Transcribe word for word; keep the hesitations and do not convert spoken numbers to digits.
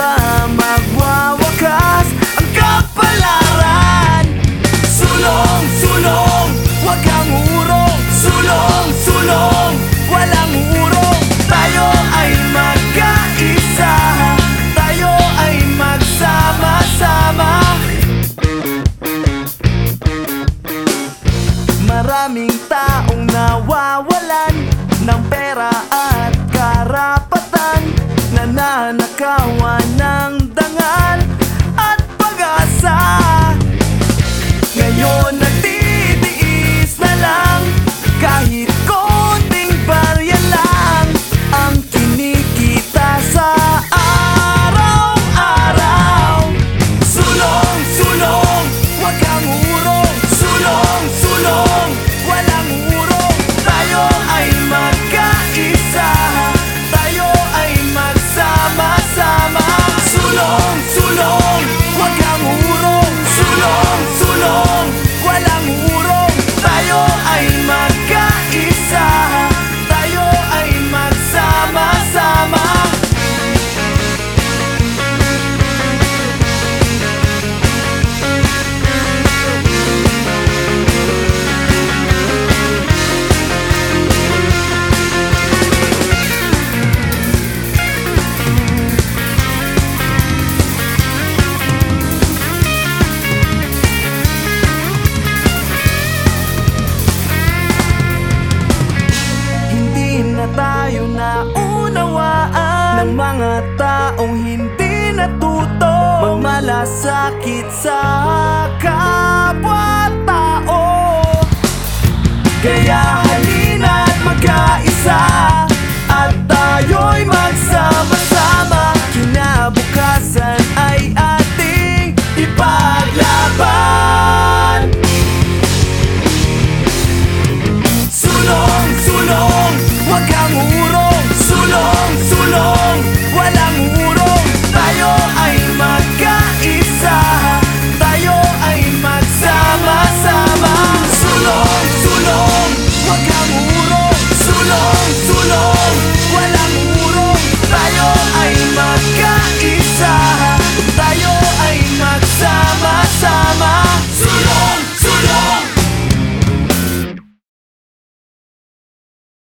ba magwawakas ang kapalaran? Sulong, sulong, wag kang urong. Sulong, sulong, walang urong. Tayo ay magkaisa, tayo ay magsama-sama. Maraming taong nawawalan ng pera at karapatan, nananakawan ng dangal at pag-asa. Ngayon nagtitiis na lang, kahit konting barya lang ang kinikita sa araw-araw. Sulong, sulong, wag kang urong. Sulong, sulong, walang urong. Tayo ay magkaisa, tayo ay magsama-sama. Sulong, sulong, wag kang urong. Sulong, sulong, walang urong. Tayo ay magkaisa, tayo ay magsama-sama. Tayo naunawaan ng mga taong hindi natuto magmalasakit sa kapwa.